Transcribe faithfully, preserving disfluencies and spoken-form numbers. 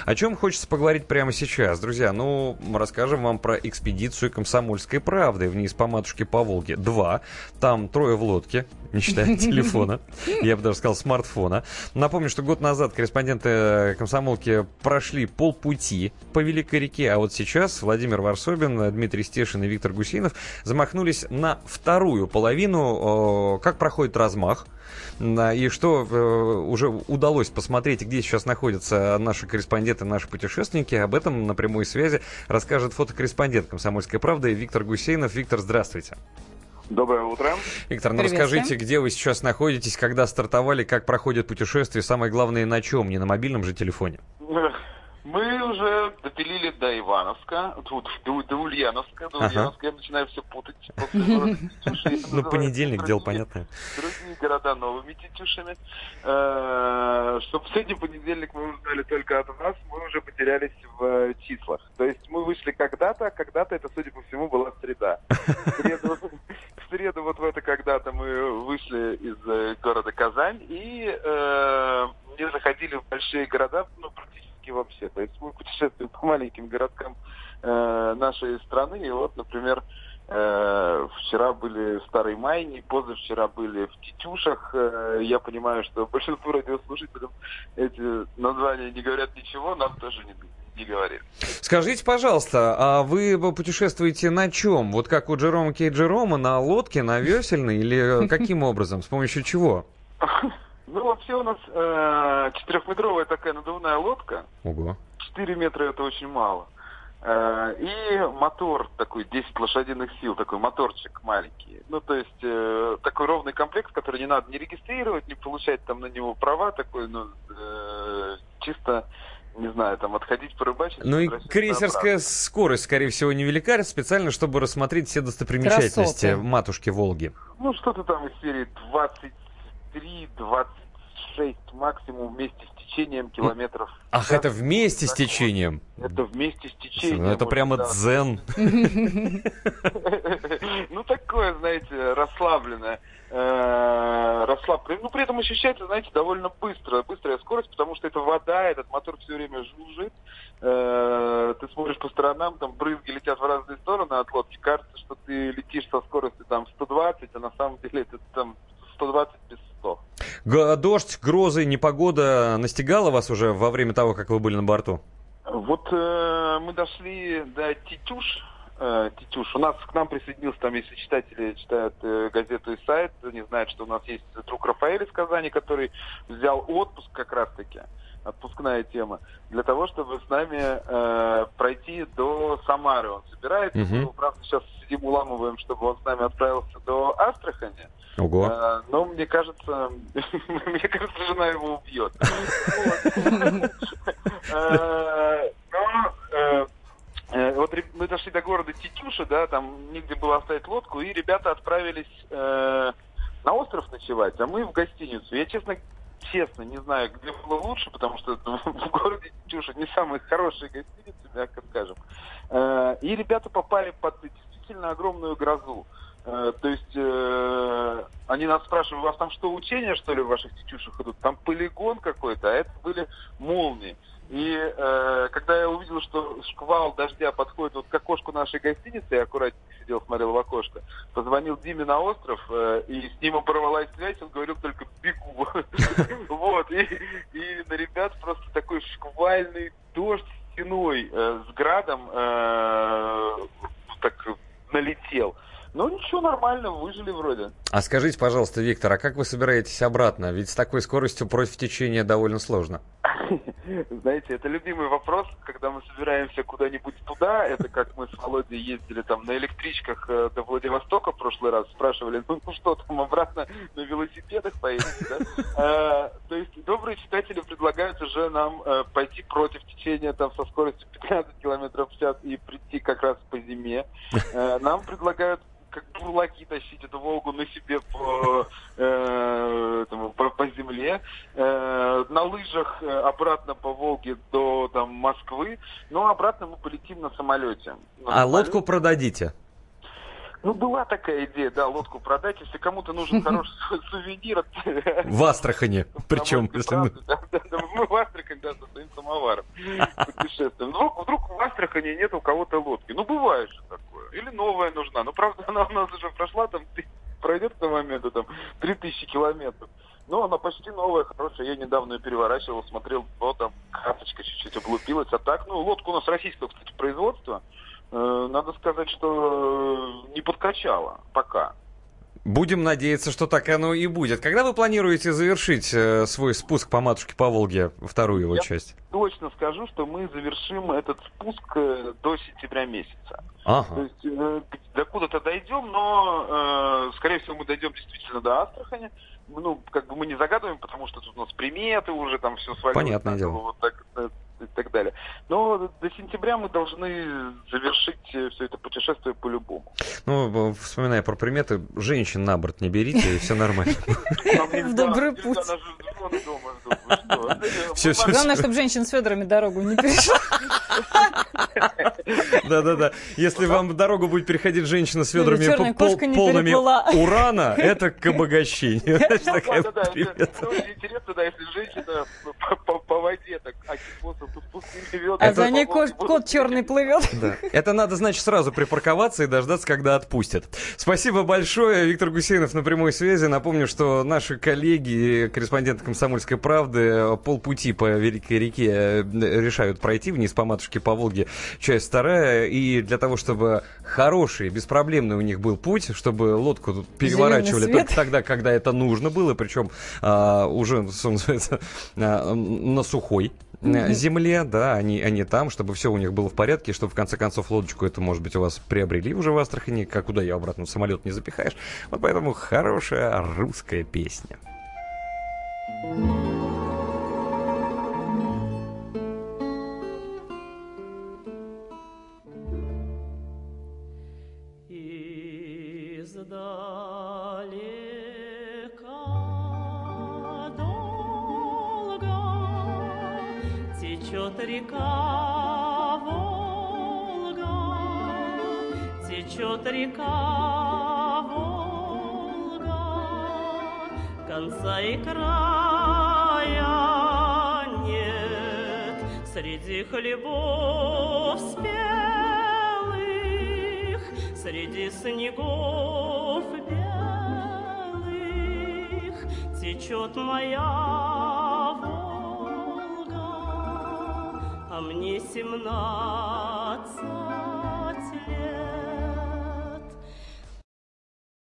О чем хочется поговорить прямо сейчас, друзья? Ну, расскажем вам про экспедицию «Комсомольской правды» вниз по матушке по Волге. Два. Там трое в лодке, не считая телефона. Я бы даже сказал смартфона. Напомню, что год назад корреспонденты «Комсомолки» прошли полпути по Великой реке, а вот сейчас Владимир Варсобин, Дмитрий Стешин и Виктор Гусейнов замахнулись на вторую половину. Как проходит размах? И что уже удалось посмотреть, где сейчас находятся наши корреспонденты, наши путешественники, об этом на прямой связи расскажет фотокорреспондент «Комсомольской правды» Виктор Гусейнов. Виктор, здравствуйте. Доброе утро. Виктор, ну расскажите, где вы сейчас находитесь, когда стартовали, как проходит путешествие, самое главное, на чем, не на мобильном же телефоне? Мы уже допилили до Ивановска, тут до, до Ульяновска, до ага. Ульяновска, я начинаю все путать. Ну, понедельник, дело понятное. Другие города новыми тетюшами. Что последний понедельник мы узнали только от вас, мы уже потерялись в числах. То есть мы вышли когда-то, когда-то это, судя по всему, была среда. В среду вот в это когда-то мы вышли из города Казань и не заходили в большие города, ну, практически вообще. То есть мы путешествуем по маленьким городкам э, нашей страны. И вот, например, э, вчера были в Старой Майне, позавчера были в Тетюшах. Э, я понимаю, что большинству радиослушателям эти названия не говорят ничего, нам тоже не, не говорит. Скажите, пожалуйста, а вы путешествуете на чем? Вот как у Джерома Кей Джерома, на лодке, на весельной или каким образом? С помощью чего? Ну, вообще у нас э, четырехметровая такая надувная лодка. Ого. четыре метра это очень мало. Э, и мотор такой, десять лошадиных сил, такой моторчик маленький. Ну, то есть э, такой ровный комплект, который не надо не регистрировать, не получать там на него права, такой, ну, э, чисто, не знаю, там, отходить порыбачить. Ну и крейсерская обратно. Скорость, скорее всего, невелика, специально, чтобы рассмотреть все достопримечательности Красоты. Матушки Волги. Ну, что-то там из серии двадцать три двадцать шесть максимум вместе с течением километров. Ах, это вместе с течением? Это вместе с течением. Ну, это прямо да. дзен. Ну, такое, знаете, расслабленное. Расслабленное. Ну, при этом ощущается, знаете, довольно быстро. Быстрая скорость, потому что это вода, этот мотор все время жужжит. Ты смотришь по сторонам, там брызги летят в разные стороны от лодки. Кажется, что ты летишь со скоростью там сто двадцать, а на самом деле это там сто двадцать без сто. Дождь, грозы, непогода настигала вас уже во время того, как вы были на борту? Вот э, мы дошли до Тетюш. Э, Тетюш. У нас к нам присоединился, там, если читатели читают э, газету и сайт, они знают, что у нас есть друг Рафаэль из Казани, который взял отпуск как раз-таки, отпускная тема, для того, чтобы с нами э, пройти до Самары. Он собирается. Uh-huh. Мы, правда, сейчас сидим, уламываем, чтобы он с нами отправился до Астрахани. Ого. Э, но мне кажется, мне кажется, жена его убьет. Но вот мы дошли до города Тетюша, да, там негде было оставить лодку, и ребята отправились на остров ночевать, а мы в гостиницу. Я, честно, честно не знаю, где было лучше, потому что в городе Тетюша не самые хорошие гостиницы, мягко скажем. И ребята попали под действительно огромную грозу. Э, то есть э, они нас спрашивают, у вас там что, учения, что ли, в ваших Тетюшах идут? Там полигон какой-то, а это были молнии. И э, когда я увидел, что шквал дождя подходит вот к окошку нашей гостиницы, я аккуратненько сидел, смотрел в окошко, позвонил Диме на остров, э, и с ним оборвалась связь, он говорил только «бегу». Вот, и на ребят просто такой шквальный дождь стеной с градом так налетел. Ну, ничего, нормально, выжили вроде. А скажите, пожалуйста, Виктор, а как вы собираетесь обратно? Ведь с такой скоростью против течения довольно сложно. Знаете, это любимый вопрос, когда мы собираемся куда-нибудь туда. Это как мы с Володей ездили там на электричках до Владивостока в прошлый раз. Спрашивали, ну что там, обратно на велосипедах поедете, да? А, то есть добрые читатели предлагают уже нам а, пойти против течения там со скоростью пятнадцать километров в час и прийти как раз по зиме. А, нам предлагают как бурлаки тащить эту Волгу на себе по, э, этому, по, по земле, э, на лыжах обратно по Волге до там, Москвы, но обратно мы полетим на самолете. На а самолете. Лодку продадите? Ну, была такая идея, да, лодку продать, если кому-то нужен хороший сувенир. В Астрахани, причем, если мы... Да, да, да, мы в Астрахани, да, со своим самоваром путешествуем. Вдруг, вдруг в Астрахани нет у кого-то лодки. Ну, бывает же такое. Или новая нужна. Ну, правда, она у нас уже прошла, там, пройдет к тому моменту, там, три тысячи километров. Ну, она почти новая, хорошая. Я недавно ее переворачивал, смотрел, вот там красочка чуть-чуть облупилась. А так, ну, лодка у нас российского, кстати, производства. Э, надо сказать, что не подкачала пока. Будем надеяться, что так оно и будет. Когда вы планируете завершить э, свой спуск по матушке по Волге, вторую его Я часть? Точно скажу, что мы завершим этот спуск э, до сентября месяца. Ага. То есть э, докуда-то дойдем, но, э, скорее всего, мы дойдем действительно до Астрахани. Ну, как бы мы не загадываем, потому что тут у нас приметы уже, там все свалилось. Понятное дело. Вот так, и так далее. Но до сентября мы должны завершить все это путешествие по-любому. Ну, вспоминая про приметы, женщин на борт не берите, и все нормально. В добрый путь. Главное, чтобы женщин с ведрами дорогу не перешла. Да-да-да. Если вам в дорогу будет переходить женщина с ведрами черная кошка не полными переплыла. урана, это к обогащению. Да-да-да, это очень интересно, да, если женщина по воде так окипоса с пустыми ведрами. А за ней кот черный плывет. Это надо, значит, сразу припарковаться и дождаться, когда отпустят. Спасибо большое. Виктор Гусейнов на прямой связи. Напомню, что наши коллеги, корреспонденты «Комсомольской правды», полпути по Великой реке решают пройти вниз по матушке по Волге, часть вторая. И для того, чтобы хороший, беспроблемный у них был путь, чтобы лодку переворачивали только тогда, когда это нужно было, причем а, уже, что называется, а, на сухой mm-hmm. земле, да, они, они там, чтобы все у них было в порядке, чтобы в конце концов лодочку эту, может быть, у вас приобрели уже в Астрахани, как куда ее обратно в самолет не запихаешь. Вот поэтому хорошая русская песня. Течет река Волга, течет река Волга, конца и края нет среди хлебов спелых, среди снегов белых течет моя Волга, а мне семнадцать лет.